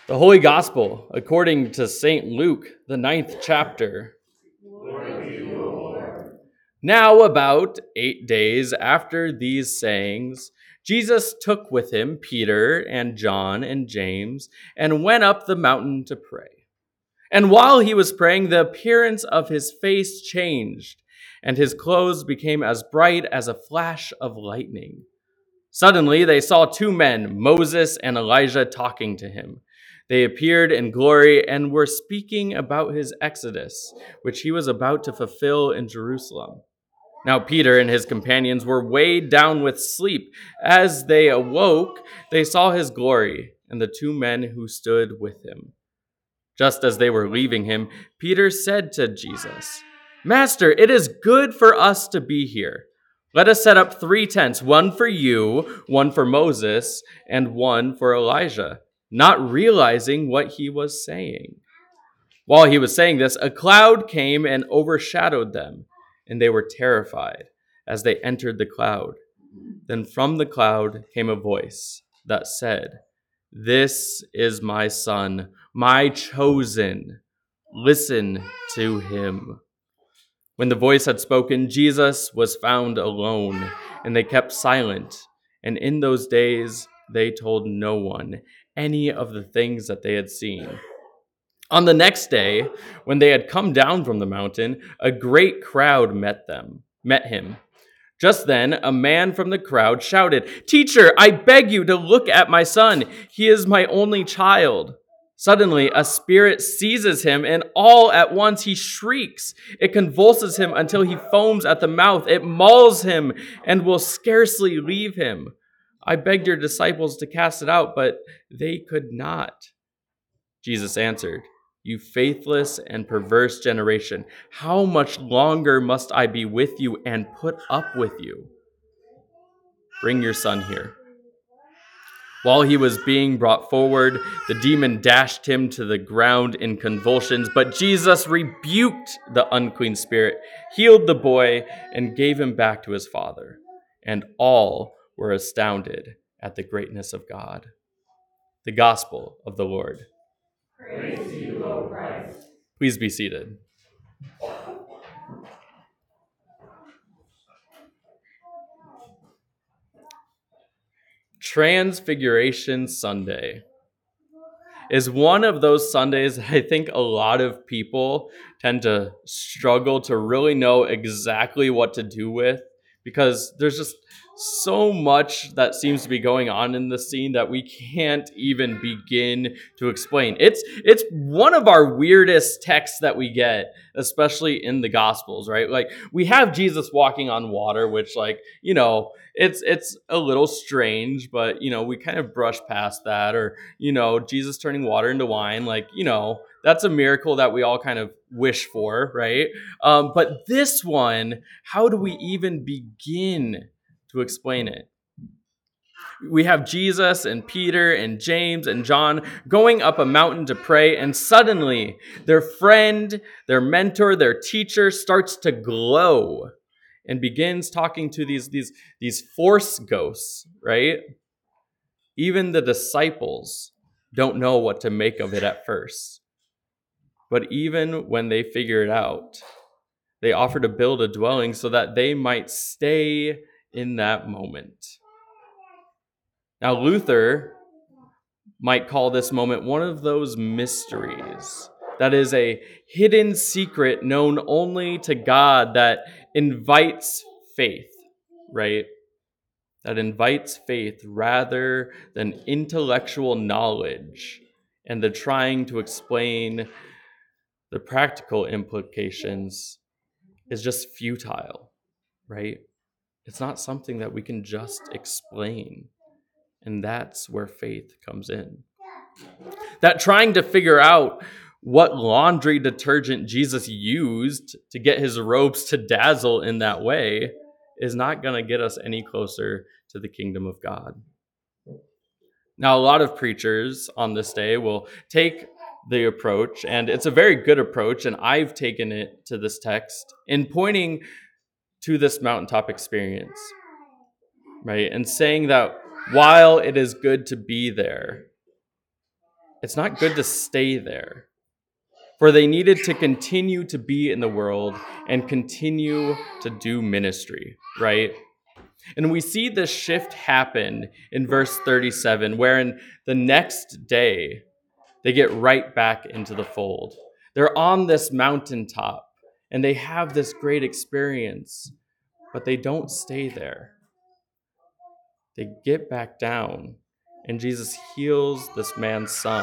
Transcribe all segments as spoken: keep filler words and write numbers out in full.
The Holy Gospel, according to Saint Luke, the ninth chapter. Glory to you, O Lord. Now, about eight days after these sayings, Jesus took with him Peter and John and James and went up the mountain to pray. And while he was praying, the appearance of his face changed, and his clothes became as bright as a flash of lightning. Suddenly, they saw two men, Moses and Elijah, talking to him. They appeared in glory and were speaking about his exodus, which he was about to fulfill in Jerusalem. Now Peter and his companions were weighed down with sleep. As they awoke, they saw his glory and the two men who stood with him. Just as they were leaving him, Peter said to Jesus, "Master, it is good for us to be here. Let us set up three tents, one for you, one for Moses, and one for Elijah," not realizing what he was saying. While he was saying this, a cloud came and overshadowed them, and they were terrified as they entered the cloud. Then from the cloud came a voice that said, "This is my son, my chosen. Listen to him." When the voice had spoken, Jesus was found alone, and they kept silent. And in those days, they told no one any of the things that they had seen. On the next day, when they had come down from the mountain, a great crowd met them, met him. Just then, a man from the crowd shouted, "Teacher, I beg you to look at my son. He is my only child." Suddenly, a spirit seizes him, and all at once he shrieks. It convulses him until he foams at the mouth. It mauls him and will scarcely leave him. I begged your disciples to cast it out, but they could not. Jesus answered, "You faithless and perverse generation, how much longer must I be with you and put up with you? Bring your son here." While he was being brought forward, the demon dashed him to the ground in convulsions, but Jesus rebuked the unclean spirit, healed the boy, and gave him back to his father. And all were astounded at the greatness of God. The Gospel of the Lord. Praise to you, O Christ. Please be seated. Transfiguration Sunday is one of those Sundays that I think a lot of people tend to struggle to really know exactly what to do with, because there's just so much that seems to be going on in the scene that we can't even begin to explain. It's it's one of our weirdest texts that we get, especially in the Gospels, right? Like, we have Jesus walking on water, which, like, you know, it's it's a little strange, but, you know, we kind of brush past that. Or, you know, Jesus turning water into wine, like, you know, that's a miracle that we all kind of wish for, right? Um, but this one, how do we even begin to explain it? We have Jesus and Peter and James and John going up a mountain to pray, and suddenly their friend, their mentor, their teacher starts to glow and begins talking to these, these, these force ghosts, right? Even the disciples don't know what to make of it at first. But even when they figure it out, they offer to build a dwelling so that they might stay in that moment. Now, Luther might call this moment one of those mysteries. That is a hidden secret known only to God that invites faith, right? That invites faith rather than intellectual knowledge and the trying to explain the practical implications is just futile, right? It's not something that we can just explain. And that's where faith comes in. That trying to figure out what laundry detergent Jesus used to get his robes to dazzle in that way is not going to get us any closer to the kingdom of God. Now, a lot of preachers on this day will take the approach, and it's a very good approach, and I've taken it to this text in pointing to this mountaintop experience, right? And saying that while it is good to be there, it's not good to stay there. For they needed to continue to be in the world and continue to do ministry, right? And we see this shift happen in verse thirty-seven, wherein the next day they get right back into the fold. They're on this mountaintop and they have this great experience, but they don't stay there. They get back down and Jesus heals this man's son.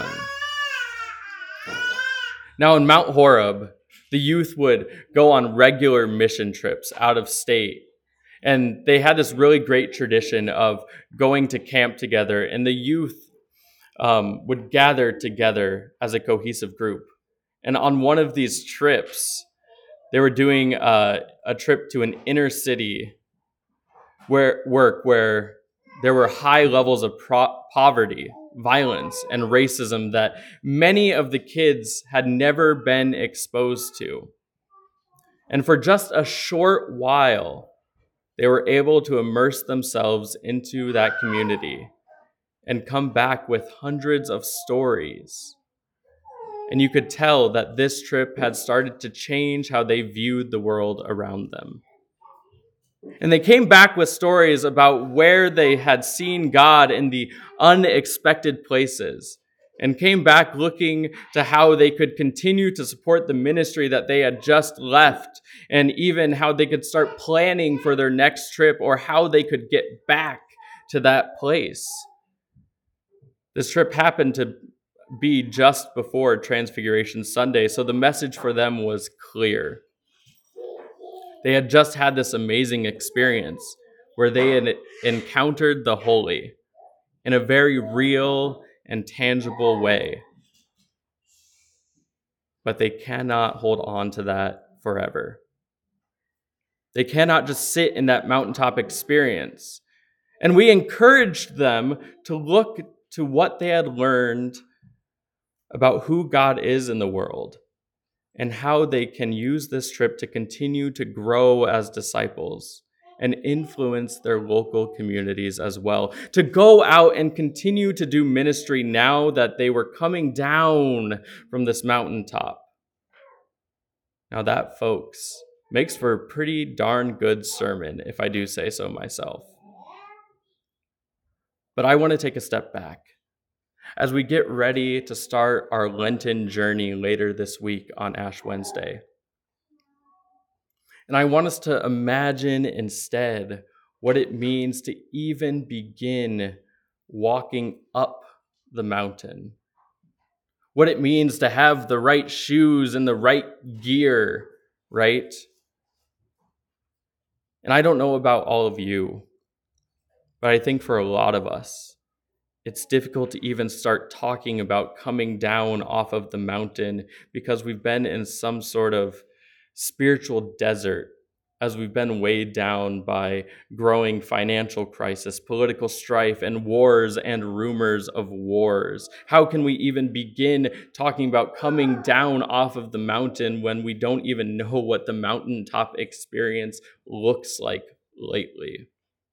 Now in Mount Horeb, the youth would go on regular mission trips out of state. And they had this really great tradition of going to camp together, and the youth um, would gather together as a cohesive group. And on one of these trips, they were doing uh, a trip to an inner city where work where there were high levels of pro- poverty, violence, and racism that many of the kids had never been exposed to. And for just a short while, they were able to immerse themselves into that community and come back with hundreds of stories. And you could tell that this trip had started to change how they viewed the world around them. And they came back with stories about where they had seen God in the unexpected places, and came back looking to how they could continue to support the ministry that they had just left, and even how they could start planning for their next trip or how they could get back to that place. This trip happened to be just before Transfiguration Sunday, so the message for them was clear. They had just had this amazing experience where they had encountered the holy in a very real and tangible way. But they cannot hold on to that forever. They cannot just sit in that mountaintop experience. And we encouraged them to look to what they had learned about who God is in the world, and how they can use this trip to continue to grow as disciples and influence their local communities as well, to go out and continue to do ministry now that they were coming down from this mountaintop. Now that, folks, makes for a pretty darn good sermon, if I do say so myself. But I want to take a step back as we get ready to start our Lenten journey later this week on Ash Wednesday. And I want us to imagine instead what it means to even begin walking up the mountain. What it means to have the right shoes and the right gear, right? And I don't know about all of you, but I think for a lot of us, it's difficult to even start talking about coming down off of the mountain because we've been in some sort of spiritual desert as we've been weighed down by growing financial crisis, political strife, and wars and rumors of wars. How can we even begin talking about coming down off of the mountain when we don't even know what the mountaintop experience looks like lately?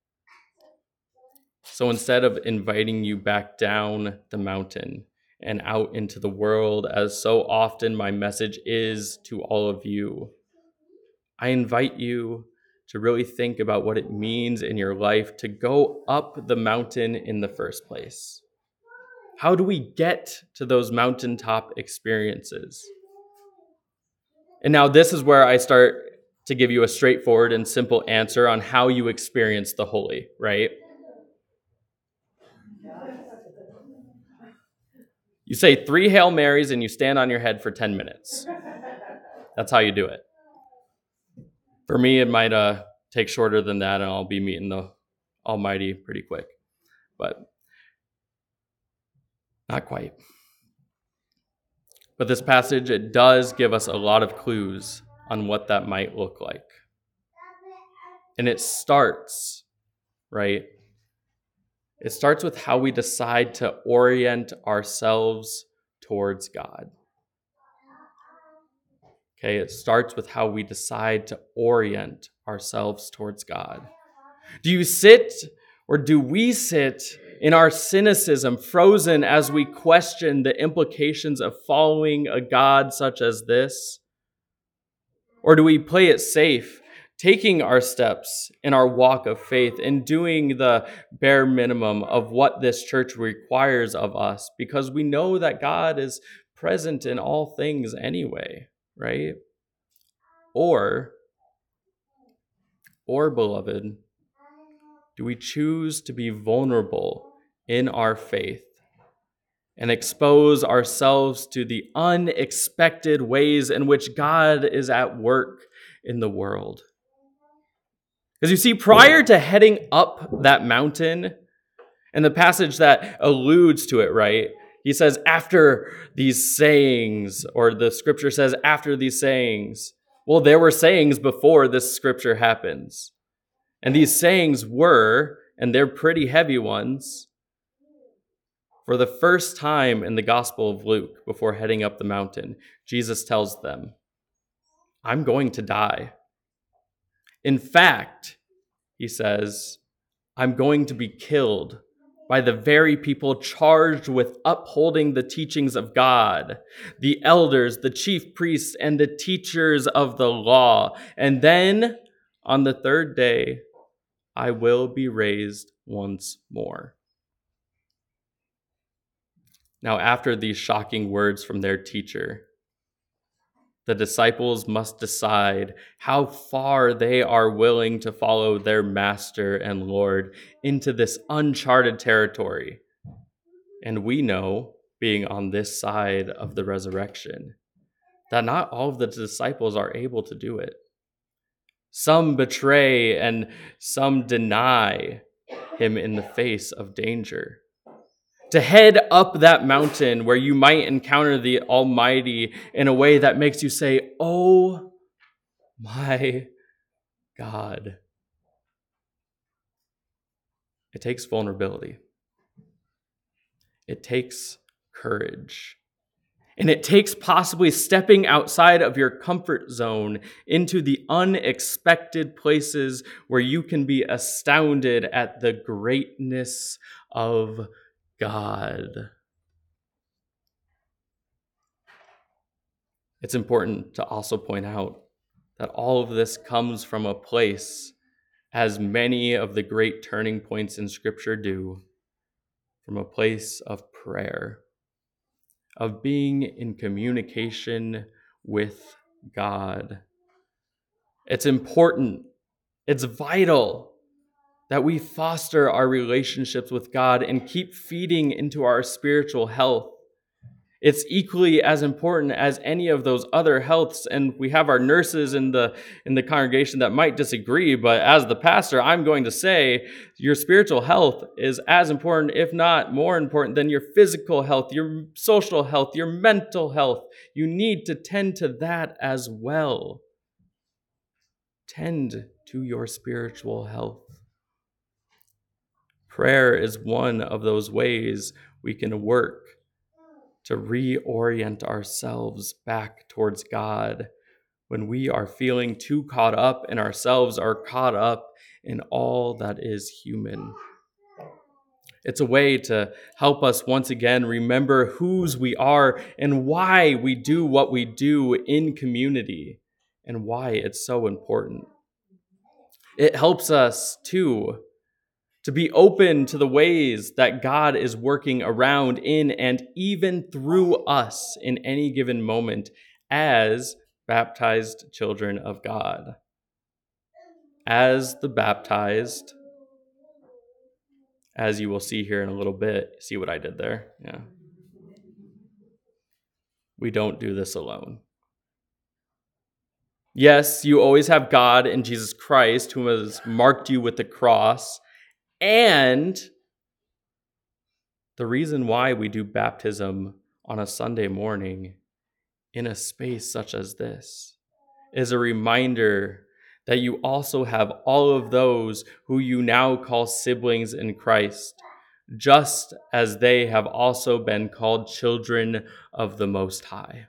So instead of inviting you back down the mountain and out into the world, as so often my message is to all of you, I invite you to really think about what it means in your life to go up the mountain in the first place. How do we get to those mountaintop experiences? And now this is where I start to give you a straightforward and simple answer on how you experience the holy, right? You say three Hail Marys and you stand on your head for ten minutes. That's how you do it. For me, it might uh, take shorter than that, and I'll be meeting the Almighty pretty quick. But not quite. But this passage, it does give us a lot of clues on what that might look like. And it starts, right? It starts with how we decide to orient ourselves towards God. Okay, it starts with how we decide to orient ourselves towards God. Do you sit or do we sit in our cynicism, frozen as we question the implications of following a God such as this? Or do we play it safe, taking our steps in our walk of faith and doing the bare minimum of what this church requires of us, because we know that God is present in all things anyway, right? Or, or beloved, do we choose to be vulnerable in our faith and expose ourselves to the unexpected ways in which God is at work in the world? Because you see, prior to heading up that mountain, and the passage that alludes to it, right? He says, after these sayings, or the scripture says, after these sayings. Well, there were sayings before this scripture happens. And these sayings were, and they're pretty heavy ones, for the first time in the Gospel of Luke, before heading up the mountain, Jesus tells them, I'm going to die. In fact, he says, I'm going to be killed by the very people charged with upholding the teachings of God, the elders, the chief priests, and the teachers of the law. And then on the third day, I will be raised once more. Now, after these shocking words from their teacher, the disciples must decide how far they are willing to follow their master and Lord into this uncharted territory. And we know, being on this side of the resurrection, that not all of the disciples are able to do it. Some betray and some deny him in the face of danger. To head up that mountain where you might encounter the Almighty in a way that makes you say, oh my God. It takes vulnerability. It takes courage. And it takes possibly stepping outside of your comfort zone into the unexpected places where you can be astounded at the greatness of God. It's important to also point out that all of this comes from a place, as many of the great turning points in Scripture do, from a place of prayer, of being in communication with God. It's important, it's vital that we foster our relationships with God and keep feeding into our spiritual health. It's equally as important as any of those other healths, and we have our nurses in the in the congregation that might disagree, but as the pastor, I'm going to say your spiritual health is as important, if not more important, than your physical health, your social health, your mental health. You need to tend to that as well. Tend to your spiritual health. Prayer is one of those ways we can work to reorient ourselves back towards God when we are feeling too caught up in ourselves or caught up in all that is human. It's a way to help us once again remember whose we are and why we do what we do in community and why it's so important. It helps us, too, to be open to the ways that God is working around in and even through us in any given moment as baptized children of God. As the baptized, as you will see here in a little bit, see what I did there? Yeah. We don't do this alone. Yes, you always have God in Jesus Christ, who has marked you with the cross. And the reason why we do baptism on a Sunday morning in a space such as this is a reminder that you also have all of those who you now call siblings in Christ, just as they have also been called children of the Most High.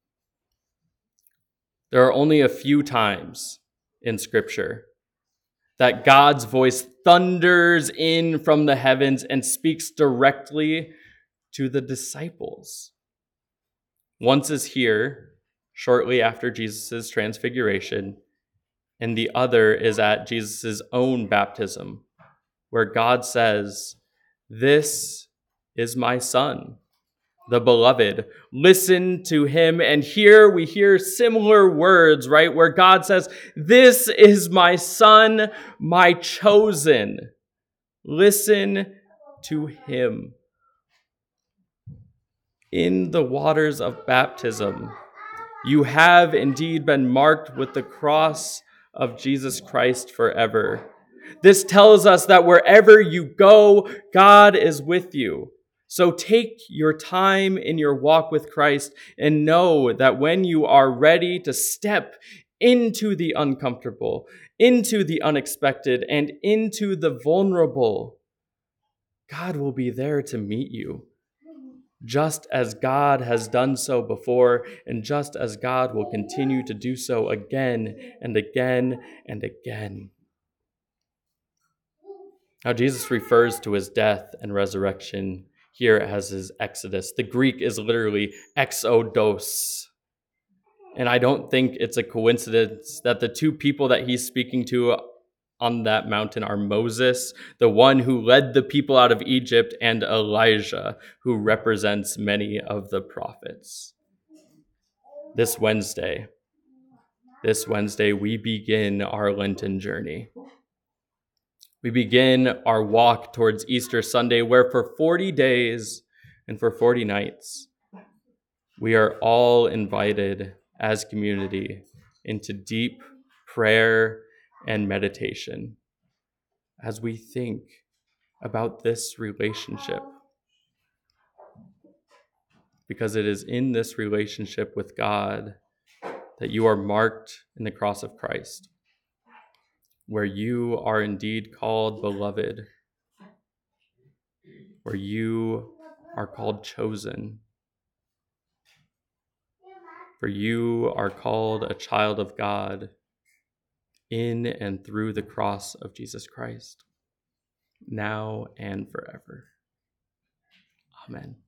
There are only a few times in Scripture that God's voice thunders in from the heavens and speaks directly to the disciples. Once is here, shortly after Jesus' transfiguration, and the other is at Jesus' own baptism, where God says, "This is my Son, the beloved. Listen to him." And here we hear similar words, right? Where God says, "This is my Son, my chosen. Listen to him." In the waters of baptism, you have indeed been marked with the cross of Jesus Christ forever. This tells us that wherever you go, God is with you. So take your time in your walk with Christ and know that when you are ready to step into the uncomfortable, into the unexpected, and into the vulnerable, God will be there to meet you, just as God has done so before, and just as God will continue to do so again and again and again. Now, Jesus refers to his death and resurrection here as his exodus. The Greek is literally exodos. And I don't think it's a coincidence that the two people that he's speaking to on that mountain are Moses, the one who led the people out of Egypt, and Elijah, who represents many of the prophets. This Wednesday, this Wednesday, we begin our Lenten journey. We begin our walk towards Easter Sunday, where for forty days and for forty nights, we are all invited as community into deep prayer and meditation as we think about this relationship. Because it is in this relationship with God that you are marked in the cross of Christ, where you are indeed called beloved, where you are called chosen, for you are called a child of God in and through the cross of Jesus Christ, now and forever. Amen.